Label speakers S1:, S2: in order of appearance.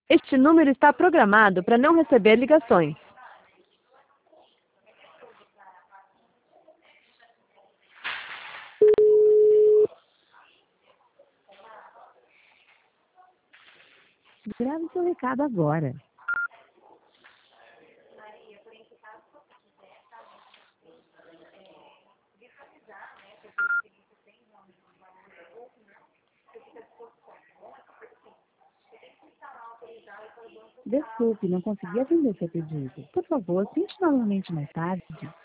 S1: Este número está programado para não receber ligações.
S2: Grave seu recado agora. Desculpe, não consegui atender seu pedido. Por favor, tente novamente mais tarde.